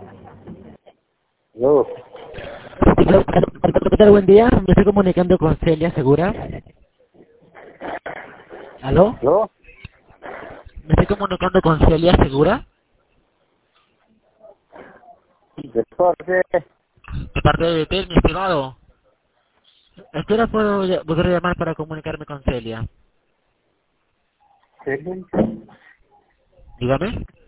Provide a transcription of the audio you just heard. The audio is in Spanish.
No, ¿Qué tal? Buen día. Me estoy comunicando con Celia Segura. ¿Aló? no, Me estoy comunicando con Celia Segura. después De parte de usted, mi estimado. ¿A qué hora puedo volver a llamar para comunicarme con Celia? de Dígame.